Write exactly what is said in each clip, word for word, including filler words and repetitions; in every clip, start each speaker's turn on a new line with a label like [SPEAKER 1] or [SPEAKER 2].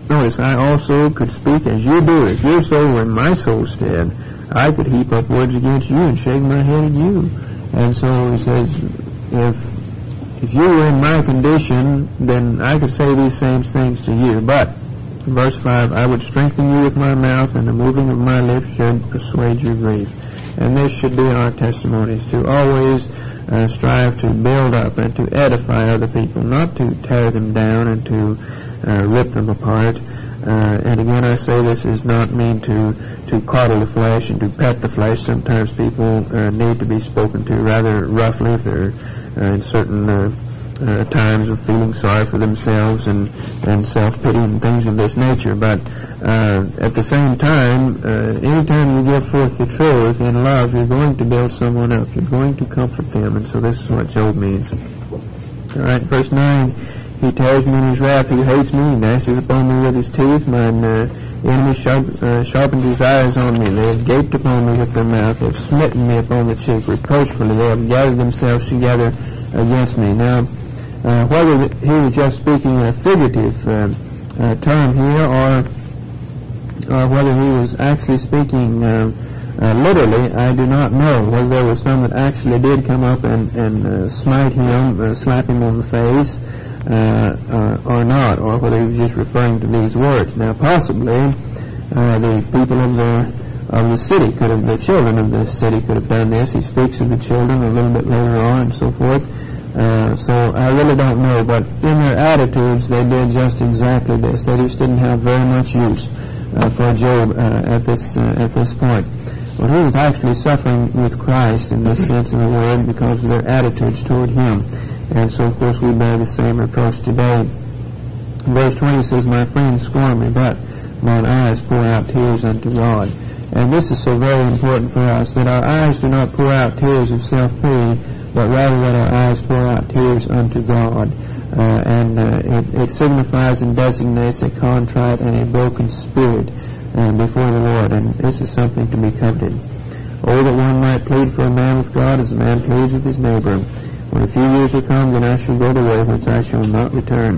[SPEAKER 1] notice, I also could speak as you do. If your soul were in my soul's stead, I could heap up words against you and shake my head at you. And so he says, if if you were in my condition, then I could say these same things to you. But, verse five, I would strengthen you with my mouth, and the moving of my lips should persuade your grief. And this should be our testimonies, to always uh, strive to build up and to edify other people, not to tear them down and to uh, rip them apart. Uh, and again, I say this is not mean to, to coddle the flesh and to pet the flesh. Sometimes people uh, need to be spoken to rather roughly if they're uh, in certain uh, uh, times of feeling sorry for themselves and, and self-pity and things of this nature. But uh, at the same time, uh, anytime you give forth the truth in love, you're going to build someone up. You're going to comfort them. And so this is what Job means. All right, verse nine. He tears me in his wrath who hates me, he gnashes upon me with his teeth. Mine uh, enemy sharp, uh, sharpened his eyes on me. They have gaped upon me with their mouth. They have smitten me upon the cheek reproachfully. They have gathered themselves together against me. Now, uh, whether he was just speaking in a figurative uh, uh, term here, or or whether he was actually speaking uh, uh, literally, I do not know. Whether there were some that actually did come up and, and uh, smite him, uh, slap him on the face, Uh, uh, or not, or whether he was just referring to these words. Now, possibly uh, the people of the of the city could have, the children of the city could have done this. He speaks of the children a little bit later on, and so forth. Uh, so I really don't know, but in their attitudes, they did just exactly this. They just didn't have very much use uh, for Job uh, at this uh, at this point. But he was actually suffering with Christ in this sense of the word because of their attitudes toward him. And so, of course, we bear the same reproach today. Verse twenty says, my friends scorn me, but mine eyes pour out tears unto God. And this is so very important for us, that our eyes do not pour out tears of self-pity, but rather that our eyes pour out tears unto God. Uh, and uh, it, it signifies and designates a contrite and a broken spirit uh, before the Lord. And this is something to be coveted. Oh, that one might plead for a man with God as a man pleads with his neighbor. When a few years will come, then I shall go the way which I shall not return.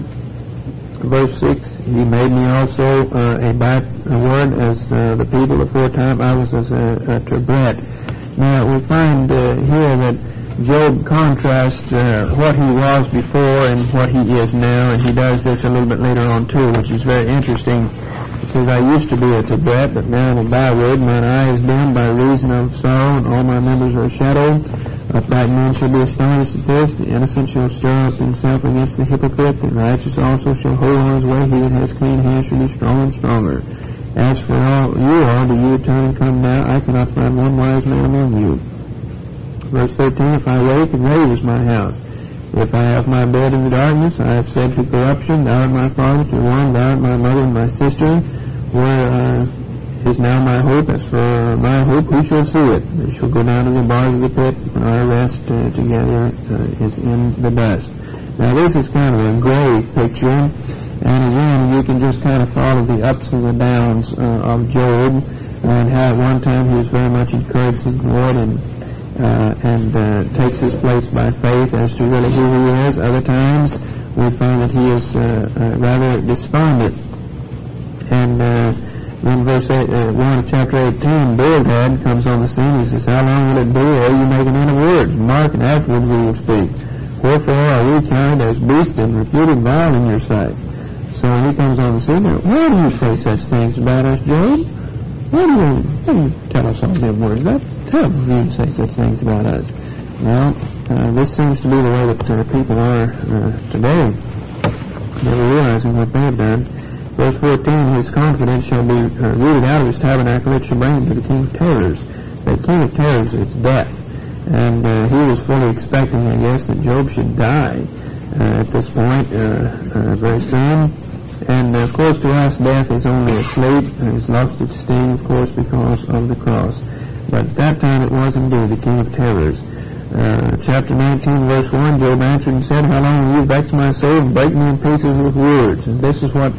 [SPEAKER 1] Verse six, he made me also uh, a backward as uh, the people aforetime. I was as a, a tabret. Now, we find uh, here that Job contrasts uh, what he was before and what he is now, and he does this a little bit later on too, which is very interesting. It says, I used to be a tabret, but now I'm a byword. Mine eye is dim by reason of sorrow, and all my members are shadowed. Upright men shall be astonished at this. The innocent shall stir up himself against the hypocrite. The righteous also shall hold on his way. He that has clean hands shall be strong and stronger. As for all you all, do you return and come now? I cannot find one wise man among you. Verse thirteen, if I wake, the grave is my house. If I have my bed in the darkness, I have said to corruption, thou art my father, to one, thou art my mother and my sister. Where uh, is now my hope? As for my hope, who shall see it? They shall go down to the bars of the pit, when our rest uh, together uh, is in the dust. Now this is kind of a grave picture, and again you can just kind of follow the ups and the downs uh, of Job, and how at one time he was very much encouraged in the Lord and uh, and uh, takes his place by faith as to really who he is. Other times we find that he is uh, uh, rather despondent. And uh, in verse eight, uh, one of chapter eighteen, Bildad comes on the scene. He says, how long will it be ere you make an end of words? Mark, and afterward we will speak. Wherefore are we counted as beasts and reputed vile in your sight? So he comes on the scene. Why do you say such things about us, Job? Why do you, why do you tell us all them words? That terrible of you to say such things about us. Well, uh, this seems to be the way that uh, people are uh, today, never realizing what they have done. Verse fourteen, his confidence shall be uh, rooted out of his tabernacle, it shall bring him to the king of terrors. The king of terrors is death. And uh, he was fully expecting, I guess, that Job should die uh, at this point uh, uh, very soon. And uh, of course to us death is only a sleep, and it's lost its sting, of course, because of the cross. But at that time it was indeed the king of terrors. Uh, chapter nineteen, verse one, Job answered and said, how long will you vex my soul and break me in pieces with words? And this is what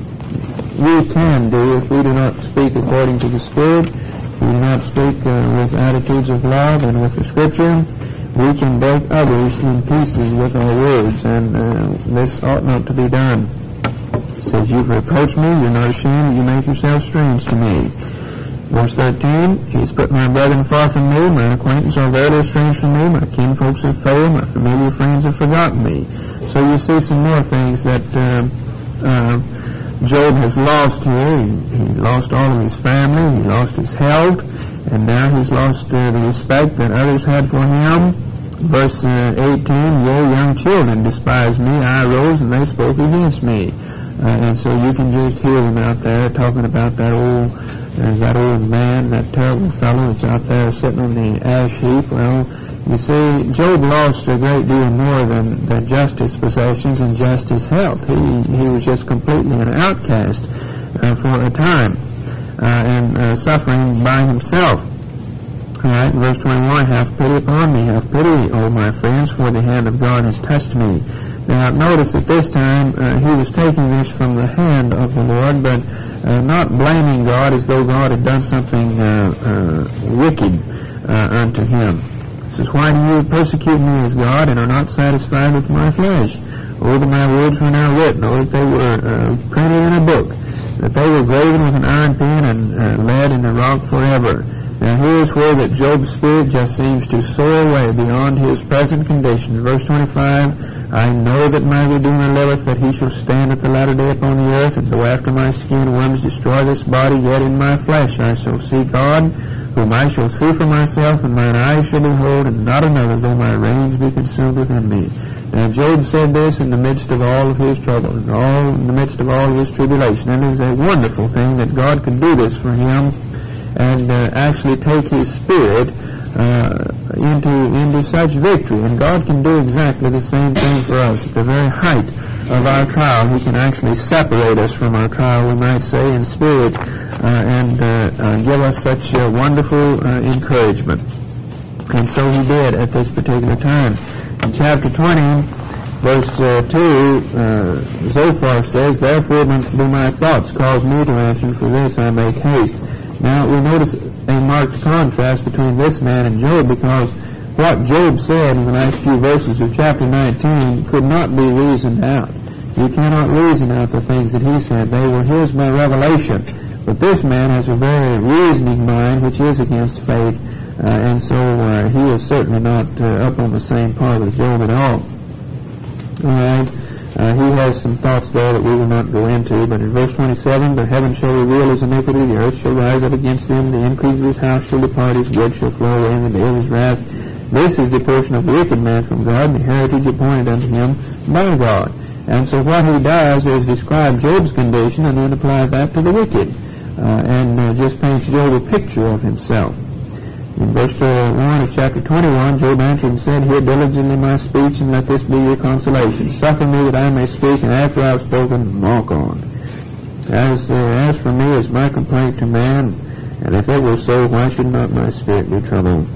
[SPEAKER 1] we can do if we do not speak according to the Spirit. If we do not speak uh, with attitudes of love and with the Scripture, we can break others in pieces with our words, and uh, this ought not to be done. He says, you've reproached me, you're not ashamed, you make yourself strange to me. Verse thirteen, he's put my brethren far from me, my acquaintance are verily estranged from me, my kinfolks have failed, my familiar friends have forgotten me. So you see some more things that uh, uh, Job has lost here. He, he lost all of his family, he lost his health, and now he's lost uh, the respect that others had for him. Verse uh, eighteen, yea, young children despised me, I arose and they spoke against me. Uh, and so you can just hear them out there talking about that old, uh, that old man, that terrible fellow that's out there sitting on the ash heap. Well, you see, Job lost a great deal more than, than just his possessions and just his health. He he was just completely an outcast uh, for a time, uh, and uh, suffering by himself. All right, verse twenty-one, have pity upon me, have pity, O my friends, for the hand of God has touched me. Now, notice at this time uh, he was taking this from the hand of the Lord, but uh, not blaming God as though God had done something uh, uh, wicked uh, unto him. He says, why do you persecute me as God and are not satisfied with my flesh? Oh, that my words were now written, oh, that they were uh, printed in a book, that they were graven with an iron pen and uh, lead in the rock forever. Now here's where that Job's spirit just seems to soar away beyond his present condition. Verse twenty-five, I know that my Redeemer liveth, that he shall stand at the latter day upon the earth, and though after my skin worms destroy this body, yet in my flesh I shall see God, whom I shall see for myself, and mine eyes shall behold, and not another, though my reins be consumed within me. Now Job said this in the midst of all of his trouble, in, all, in the midst of all of his tribulation, and it is a wonderful thing that God could do this for him, and uh, actually take his spirit uh, into into such victory. And God can do exactly the same thing for us. At the very height of our trial, he can actually separate us from our trial, we might say, in spirit, uh, and uh, uh, give us such uh, wonderful uh, encouragement. And so he did at this particular time. In chapter twenty, verse uh, two, uh, Zophar says, therefore do my thoughts cause me to answer, for this I make haste. Now, we notice a marked contrast between this man and Job, because what Job said in the last few verses of chapter nineteen could not be reasoned out. You cannot reason out the things that he said. They were his by revelation. But this man has a very reasoning mind, which is against faith, uh, and so uh, he is certainly not uh, up on the same par with Job at all. All right. Uh, he has some thoughts there that we will not go into, but in verse twenty-seven, the heaven shall reveal his iniquity, the earth shall rise up against him, the increase of his house shall depart, his good shall flow away in the day of his wrath. This is the portion of the wicked man from God, the heritage appointed unto him by God. And so what he does is describe Job's condition and then apply that to the wicked, uh, and uh, just paints Job a picture of himself. In verse one of chapter twenty-one, Job answered and said, hear diligently my speech, and let this be your consolation. Suffer me that I may speak, and after I have spoken, walk on. As, uh, as for me, is my complaint to man, and if it were so, why should not my spirit be troubled?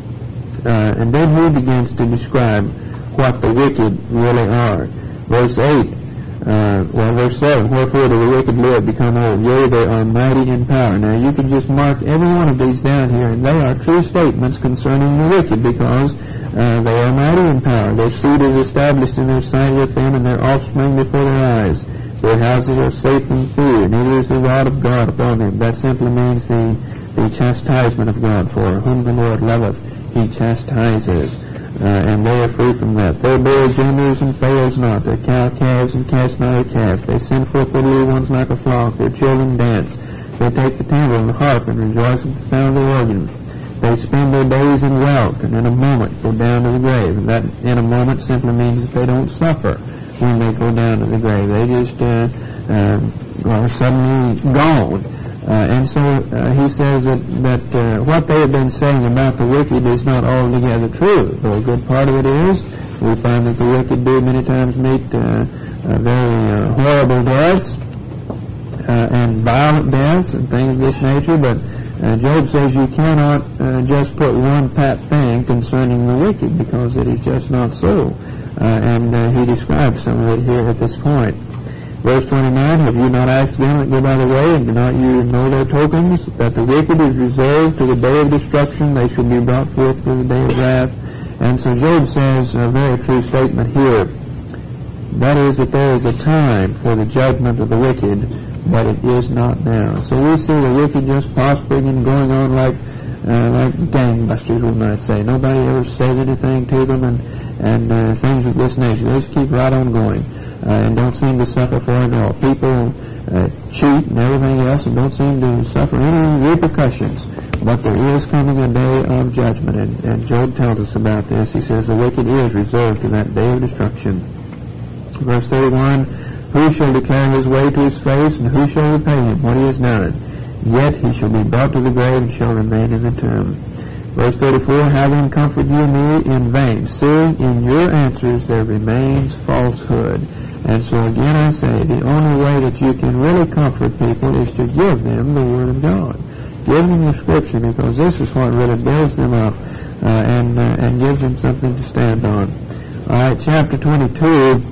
[SPEAKER 1] Uh, and then he begins to describe what the wicked really are. Verse eight, Uh, well, verse seven, wherefore do the wicked live, become old? Yea, they are mighty in power. Now, you can just mark every one of these down here, and they are true statements concerning the wicked, because uh, they are mighty in power. Their seed is established in their sight with them, and their offspring before their eyes. Their houses are safe from fear, neither is the rod of God upon them. That simply means the, the chastisement of God. For whom the Lord loveth, he chastises. Uh, and they are free from that. Their bear genders and fails not. Their cow calves and cast not a calf. They send forth their little ones like a flock. Their children dance. They take the timbrel and the harp and rejoice at the sound of the organ. They spend their days in wealth, and in a moment go down to the grave. And that in a moment simply means that they don't suffer when they go down to the grave. They just uh, uh, are suddenly gone. Uh, and so uh, he says that, that uh, what they have been saying about the wicked is not altogether true. Though a good part of it is, we find that the wicked do many times meet uh, uh, very uh, horrible deaths uh, and violent deaths and things of this nature. But uh, Job says you cannot uh, just put one pat thing concerning the wicked, because it is just not so. Uh, and uh, he describes some of it here at this point. Verse twenty-nine, have you not asked them that go by the way, and do not you know their tokens, that the wicked is reserved to the day of destruction, they shall be brought forth for the day of wrath? And so Job says a very true statement here. That is, that there is a time for the judgment of the wicked, but it is not now. So we see the wicked just prospering and going on like uh, like gangbusters, we might say. Nobody ever says anything to them, and and uh, things of this nature. They just keep right on going, uh, and don't seem to suffer for it at all. People uh, cheat and everything else, and don't seem to suffer any repercussions. But there is coming a day of judgment, and, and Job tells us about this. He says the wicked is reserved to that day of destruction. Verse thirty-one, who shall declare his way to his face, and who shall repay him what he has done? Yet he shall be brought to the grave and shall remain in the tomb. Verse thirty-four, having comforted you me in vain, seeing in your answers there remains falsehood. And so again I say, the only way that you can really comfort people is to give them the Word of God. Give them the Scripture, because this is what really builds them up uh, and, uh, and gives them something to stand on. All right, chapter twenty-two.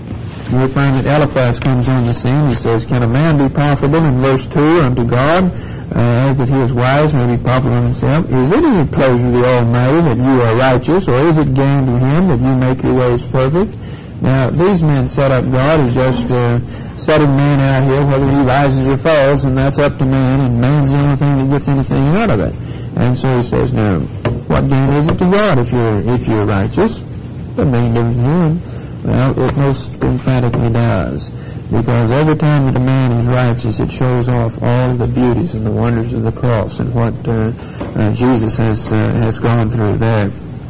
[SPEAKER 1] We find that Eliphaz comes on the scene. He says, can a man be profitable, in verse two, unto God, uh, as that he is wise, may be profitable himself? Is it any pleasure to the Almighty that you are righteous, or is it gain to him that you make your ways perfect? Now, these men set up God as just uh, setting man out here, whether he rises or falls, and that's up to man, and man's the only thing that gets anything out of it. And so he says, now, what gain is it to God if you're if you're righteous? The main difference to him. Well, it most emphatically does, because every time that a man is righteous, it shows off all the beauties and the wonders of the cross and what uh, uh, Jesus has uh, has gone through there.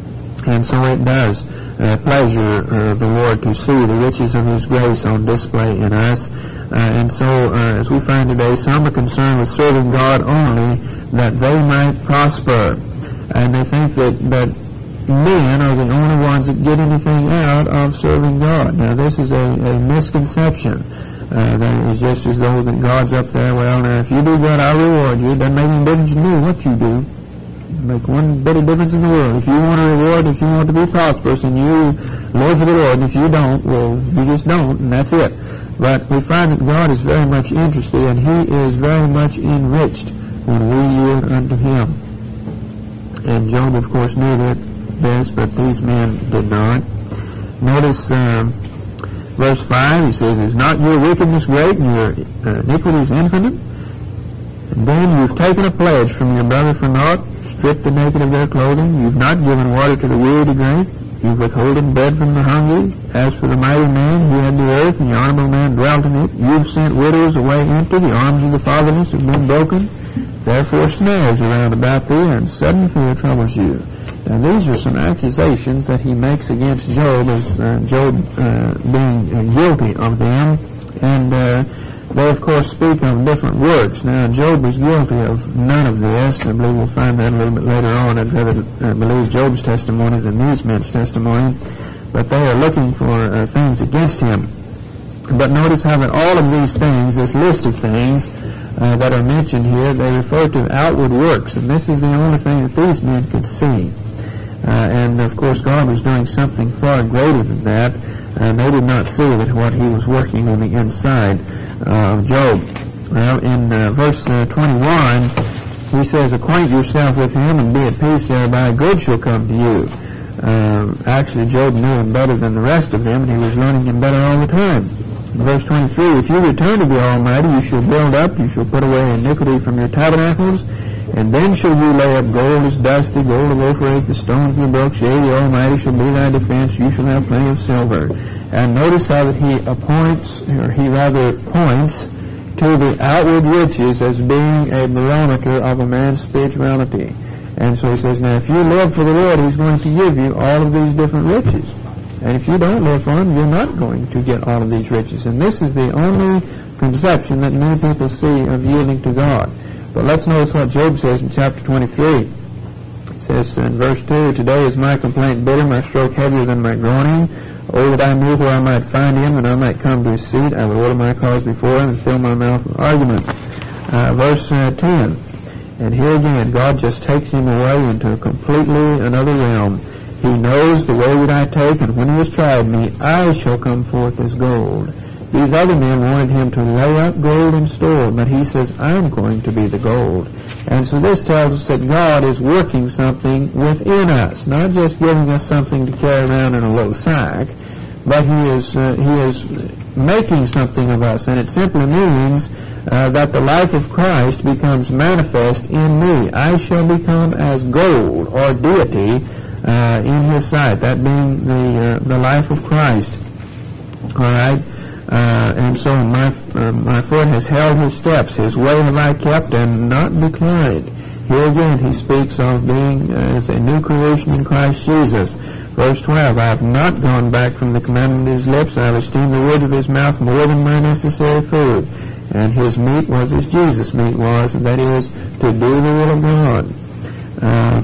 [SPEAKER 1] And so it does uh, pleasure uh, the Lord to see the riches of His grace on display in us. Uh, and so, uh, as we find today, some are concerned with serving God only that they might prosper, and they think that that men are the only ones that get anything out of serving God. Now, this is a, a misconception. Uh, that is just as though that God's up there, well, now, if you do good, I'll reward you. It doesn't make any difference to me what you do. Make one bit of difference in the world. If you want a reward, if you want to be prosperous, and you live for the Lord, and if you don't, well, you just don't, and that's it. But we find that God is very much interested, and He is very much enriched when we yield unto Him. And Job, of course, knew that this, but these men did not. Notice um, verse five, he says, is not your wickedness great, and your uh, iniquities infinite? And then you've taken a pledge from your brother for naught, stripped the naked of their clothing. You've not given water to the weary to drink. You've withholden bread from the hungry. As for the mighty man, he had the earth, and the honorable man dwelt in it. You've sent widows away empty. The arms of the fatherless have been broken. Therefore snares are round about thee, and sudden fear troubles you. Now, these are some accusations that he makes against Job, as uh, Job uh, being uh, guilty of them, and uh, they, of course, speak of different works. Now, Job is guilty of none of this. I believe we'll find that a little bit later on. I'd rather uh, believe Job's testimony than these men's testimony, but they are looking for uh, things against him. But notice how that all of these things, this list of things uh, that are mentioned here, they refer to outward works, and this is the only thing that these men could see. Uh, and, of course, God was doing something far greater than that, and they did not see that what He was working on the inside uh, of Job. Well, in uh, verse uh, twenty-one, he says, acquaint yourself with Him and be at peace thereby, good shall come to you. Uh, actually, Job knew Him better than the rest of them, and he was learning Him better all the time. In verse twenty-three, if you return to the Almighty, you shall build up, you shall put away iniquity from your tabernacles, and then shall you lay up gold as dusty, gold of Ophir as the stones of the brooks. Yea, the Almighty shall be thy defense. You shall have plenty of silver. And notice how that he appoints, or he rather points, to the outward riches as being a barometer of a man's spirituality. And so he says, now if you live for the Lord, He's going to give you all of these different riches. And if you don't live for Him, you're not going to get all of these riches. And this is the only conception that many people see of yielding to God. But let's notice what Job says in chapter twenty-three. It says in verse two, today is my complaint bitter, my stroke heavier than my groaning. Oh, that I knew where I might find Him, and I might come to His seat. I would order my cause before Him and fill my mouth with arguments. Uh, verse uh, ten. And here again, God just takes him away into a completely another realm. He knows the way that I take, and when He has tried me, I shall come forth as gold. These other men wanted him to lay up gold in store, but he says, I'm going to be the gold. And so this tells us that God is working something within us, not just giving us something to carry around in a little sack, but he is uh, he is making something of us, and it simply means uh, that the life of Christ becomes manifest in me. I shall become as gold or deity uh, in His sight, that being the uh, the life of Christ. All right, uh, and so my uh, my foot has held His steps, His way have I kept and not declined. Here again he speaks of being uh, as a new creation in Christ Jesus. Verse twelve, I have not gone back from the commandment of His lips. I have esteemed the words of His mouth more than my necessary food. And His meat was as Jesus' meat was, and that is, to do the will of God. Uh,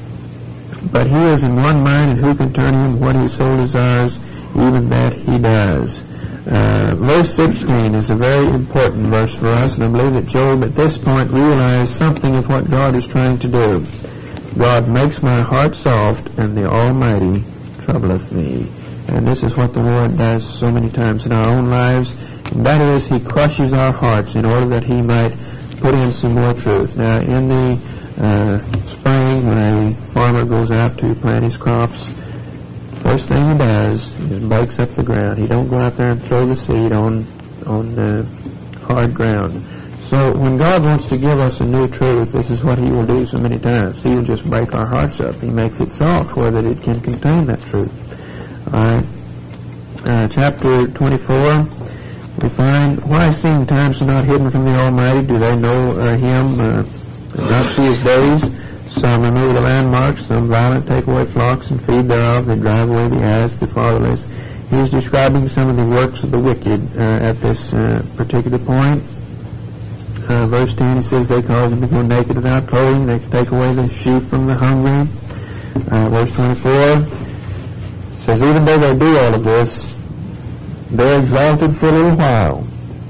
[SPEAKER 1] but He is in one mind, and who can turn Him? What His soul desires, even that He does. Uh, verse sixteen is a very important verse for us, and I believe that Job at this point realized something of what God is trying to do. God makes my heart soft, and the Almighty troubleth me. And this is what the Lord does so many times in our own lives, and that is, He crushes our hearts in order that He might put in some more truth. Now, in the uh, spring, when a farmer goes out to plant his crops, first thing he does is breaks up the ground. He don't go out there and throw the seed on on uh, hard ground. So when God wants to give us a new truth, this is what He will do so many times. He will just break our hearts up. He makes it soft where that it can contain that truth. All right. Uh, chapter twenty-four, we find, why seem times are not hidden from the Almighty? Do they know uh, Him, uh, and not see His days? Some remove the landmarks, some violent take away flocks and feed thereof, they drive away the ass, the fatherless. He is describing some of the works of the wicked uh, at this uh, particular point. Uh, verse ten, he says, they cause them to go naked without clothing, they take away the sheep from the hungry. Uh, verse twenty-four says, even though they do all of this, they're exalted for a little while,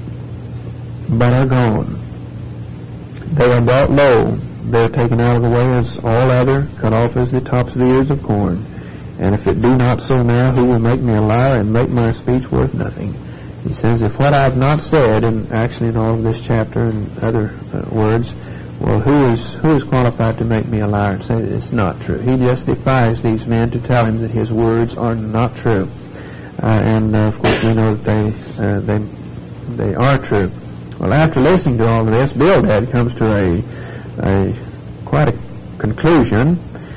[SPEAKER 1] but are gone. They are brought low, they're taken out of the way as all other, cut off as the tops of the ears of corn. And if it be not so now, who will make me a liar and make my speech worth nothing? He says, if what I have not said, and actually in all of this chapter and other uh, words, well, who is who is qualified to make me a liar and say that it's not true? He just defies these men to tell him that his words are not true. Uh, and, uh, of course, we know that they, uh, they, they are true. Well, after listening to all of this, Bildad comes to a, a quite a conclusion.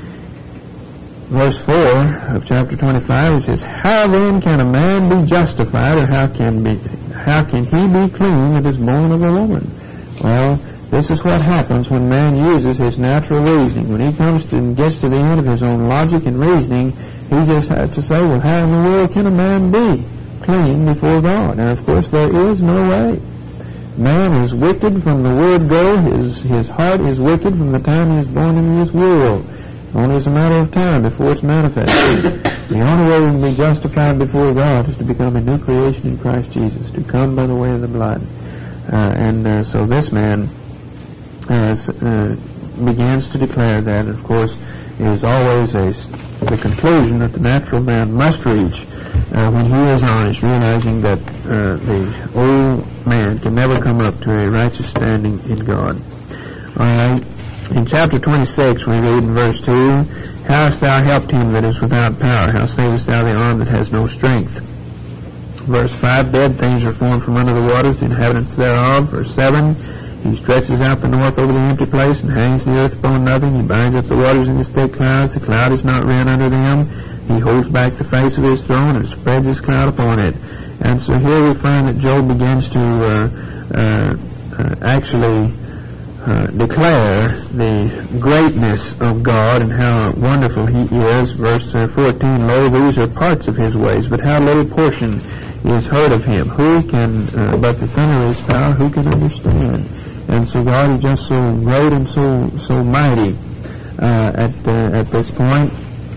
[SPEAKER 1] Verse four of chapter twenty-five, it says, how then can a man be justified, or how can be how can he be clean that is born of a woman? Well, this is what happens when man uses his natural reasoning. When he comes to and gets to the end of his own logic and reasoning, he just has to say, well, how in the world can a man be clean before God? And of course there is no way. Man is wicked from the word go. His his heart is wicked from the time he is born into this world. Only as a matter of time before it's manifested. The only way we can be justified before God is to become a new creation in Christ Jesus, to come by the way of the blood. Uh, and uh, so this man uh, uh, begins to declare that. Of course, it is always a, the conclusion that the natural man must reach uh, when he is honest, realizing that uh, the old man can never come up to a righteous standing in God. All right. In chapter twenty-six, we read in verse two, how hast thou helped him that is without power? How savest thou the arm that has no strength? Verse five, dead things are formed from under the waters, the inhabitants thereof. Verse seven, he stretches out the north over the empty place, and hangs the earth upon nothing. He binds up the waters in his thick clouds. The cloud is not ran under them. He holds back the face of his throne, and spreads his cloud upon it. And so here we find that Job begins to uh, uh, uh, actually Uh, declare the greatness of God and how wonderful He is. Verse uh, fourteen, lo, these are parts of His ways, but how little portion is heard of Him. Who can, uh, but the thunder of His power, who can understand? And so God is just so great and so so mighty uh, at uh, at this point.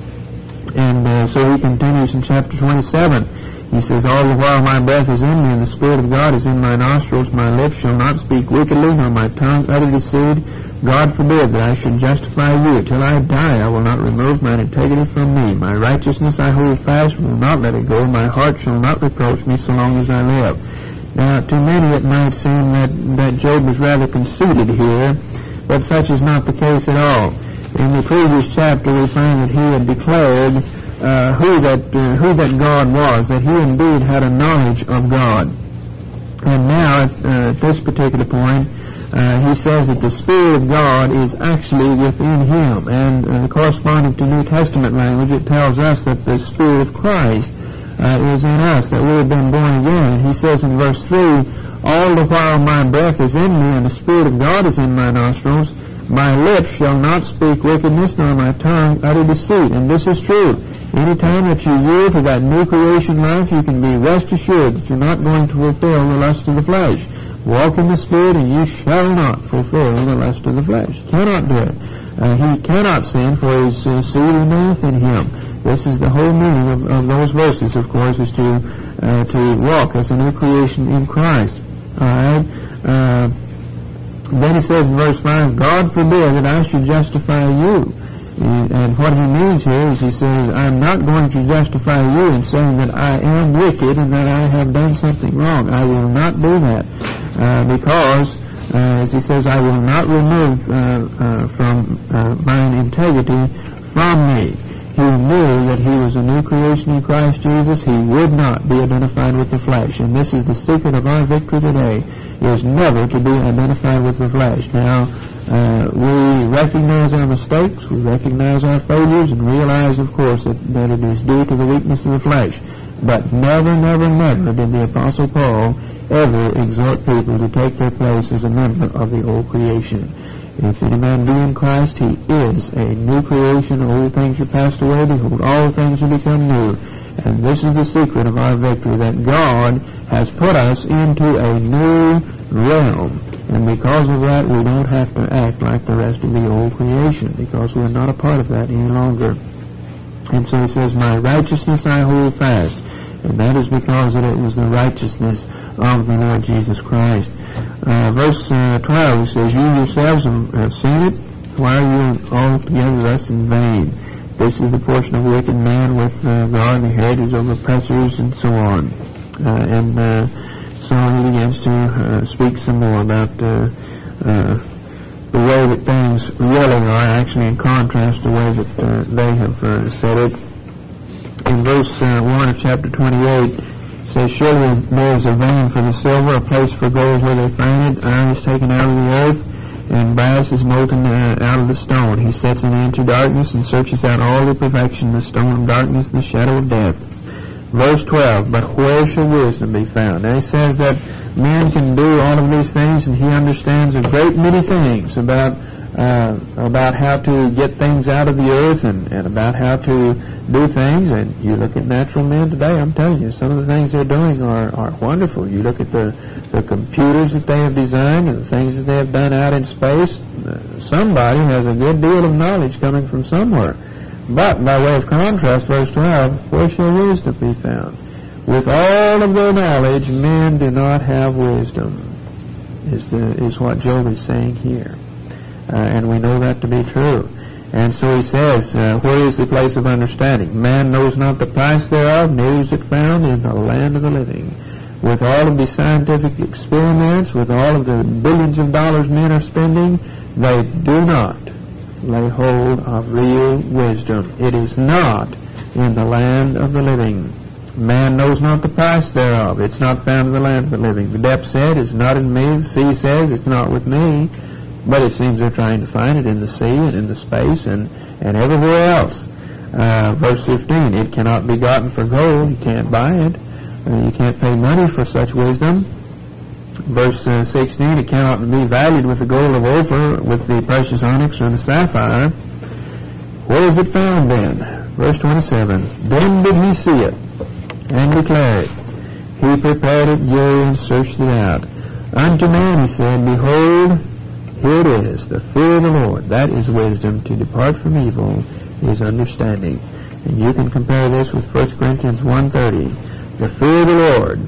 [SPEAKER 1] And uh, so He continues in chapter twenty-seven. He says, all the while my breath is in me, and the Spirit of God is in my nostrils. My lips shall not speak wickedly, nor my tongue utter deceit. God forbid that I should justify you. Till I die I will not remove mine integrity from me. My righteousness I hold fast, will not let it go. My heart shall not reproach me so long as I live. Now, to many it might seem that, that Job was rather conceited here, But such is not the case at all. In the previous chapter we find that he had declared uh, who that uh, who that God was, that he indeed had a knowledge of God. And now at, uh, at this particular point, uh, he says that the Spirit of God is actually within him. And uh, corresponding to New Testament language, it tells us that the Spirit of Christ uh, is in us, that we have been born again. He says in verse three, all the while my breath is in me, and the Spirit of God is in my nostrils, my lips shall not speak wickedness, nor my tongue utter deceit. And this is true. Any time that you yield to that new creation life, you can be rest assured that you're not going to fulfill the lust of the flesh. Walk in the Spirit, and you shall not fulfill the lust of the flesh. You cannot do it. Uh, he cannot sin, for his uh, seed remaineth in him. This is the whole meaning of, of those verses, of course, is to uh, to walk as a new creation in Christ. All right. Uh, then he says in verse five, God forbid that I should justify you. And what he means here is he says, I'm not going to justify you in saying that I am wicked and that I have done something wrong. I will not do that. Uh, because, uh, as he says, I will not remove uh, uh, from uh, mine integrity from me. He knew that he was a new creation in Christ Jesus. He would not be identified with the flesh. And this is the secret of our victory today, is never to be identified with the flesh. Now, uh, we recognize our mistakes, we recognize our failures, and realize, of course, that, that it is due to the weakness of the flesh. But never, never, never did the Apostle Paul ever exhort people to take their place as a member of the old creation. If any man be in Christ, he is a new creation. Old things are passed away. Behold, all things are become new. And this is the secret of our victory, that God has put us into a new realm. And because of that, we don't have to act like the rest of the old creation, because we're not a part of that any longer. And so he says, my righteousness I hold fast. And that is because it was the righteousness of the Lord Jesus Christ. Uh, verse uh, twelve, he says, you yourselves have seen it. Why are you altogether thus in vain? This is the portion of wicked man with uh, God, the heritage of oppressors, and so on. Uh, and uh, so he begins to uh, speak some more about uh, uh, the way that things really are, actually in contrast to the way that uh, they have uh, said it. In verse uh, one of chapter twenty-eight, it says, surely there is a vein for the silver, a place for gold where they find it. Iron is taken out of the earth, and brass is molten uh, out of the stone. He sets it into darkness and searches out all the perfection, the stone of darkness, the shadow of death. Verse twelve, but where shall wisdom be found? Now he says that man can do all of these things, and he understands a great many things about uh, about how to get things out of the earth, and, and about how to do things. And you look at natural men today, I'm telling you, some of the things they're doing are, are wonderful. You look at the, the computers that they have designed and the things that they have done out in space. Uh, somebody has a good deal of knowledge coming from somewhere. But by way of contrast, verse twelve, where shall wisdom be found? With all of their knowledge, men do not have wisdom, is the is what Job is saying here. Uh, and we know that to be true. And so he says, uh, where is the place of understanding? Man knows not the price thereof, neither is it found in the land of the living. With all of the scientific experiments, with all of the billions of dollars men are spending, they do not lay hold of real wisdom. It is not in the land of the living. Man knows not the price thereof. It's not found in the land of the living. The depth said, it's not in me. The sea says, it's not with me. But it seems they're trying to find it in the sea and in the space and, and everywhere else. Uh, verse fifteen, it cannot be gotten for gold. You can't buy it. Uh, you can't pay money for such wisdom. Verse uh, sixteen, it cannot be valued with the gold of Ophir, with the precious onyx or the sapphire. Where is it found then? Verse twenty-seven, then did he see it and declare it. He prepared it, yea, and searched it out. Unto man he said, behold, here it is, the fear of the Lord. That is wisdom. To depart from evil is understanding. And you can compare this with First Corinthians one thirty. The fear of the Lord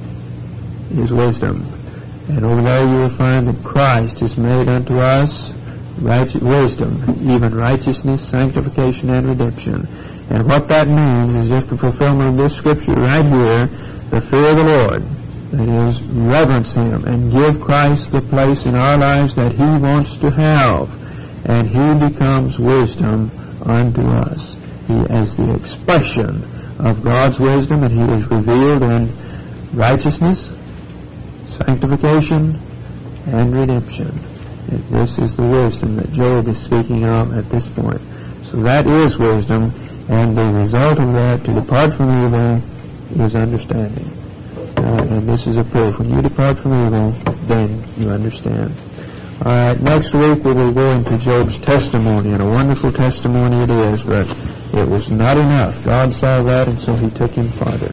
[SPEAKER 1] is wisdom. And over there you will find that Christ has made unto us righteous wisdom, even righteousness, sanctification, and redemption. And what that means is just the fulfillment of this scripture right here. The fear of the Lord. That is, reverence Him and give Christ the place in our lives that He wants to have. And He becomes wisdom unto us. He is the expression of God's wisdom, and He is revealed in righteousness, sanctification, and redemption. And this is the wisdom that Job is speaking of at this point. So that is wisdom, and the result of that, to depart from evil, is understanding. Uh, and this is a proof. When you depart from evil, then you understand. All right, next week we will go into Job's testimony, and a wonderful testimony it is, but it was not enough. God saw that, and so He took him farther.